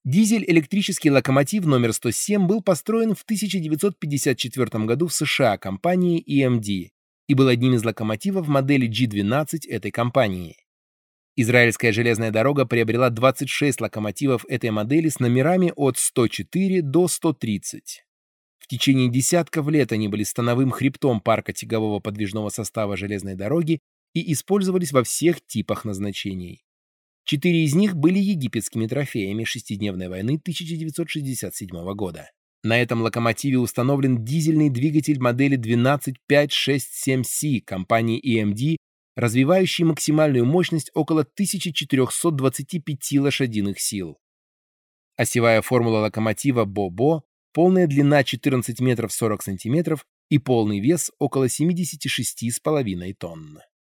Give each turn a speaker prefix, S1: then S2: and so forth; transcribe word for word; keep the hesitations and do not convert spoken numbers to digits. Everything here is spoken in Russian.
S1: Дизель-электрический локомотив номер сто семь был построен в тысяча девятьсот пятьдесят четвёртом году в США компанией и эм ди и был одним из локомотивов модели джи двенадцать этой компании. Израильская железная дорога приобрела двадцать шесть локомотивов этой модели с номерами от сто четыре до сто тридцать. В течение десятков лет они были становым хребтом парка тягового подвижного состава железной дороги и использовались во всех типах назначений. Четыре из них были египетскими трофеями шестидневной войны тысяча девятьсот шестьдесят седьмого года. На этом локомотиве установлен дизельный двигатель модели двенадцать пять шесть семь си компании и эм ди, развивающий максимальную мощность около тысяча четыреста двадцать пять лошадиных сил. Осевая формула локомотива Бо-Бо, полная длина четырнадцать метров сорок сантиметров и полный вес около семьдесят шесть с половиной тонн.